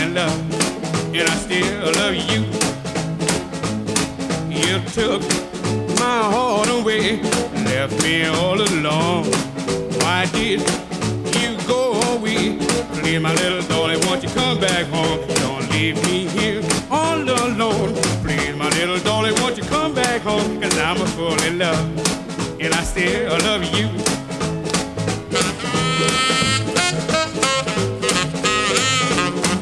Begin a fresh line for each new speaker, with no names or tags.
in love, and I still love you. You took my heart away, left me all alone. Why did you go away? Please, my little darling, won't you come back home? Don't leave me here all alone. Please, my little darling, won't you come back home? 'Cause I'm a fool in love, and I still love you.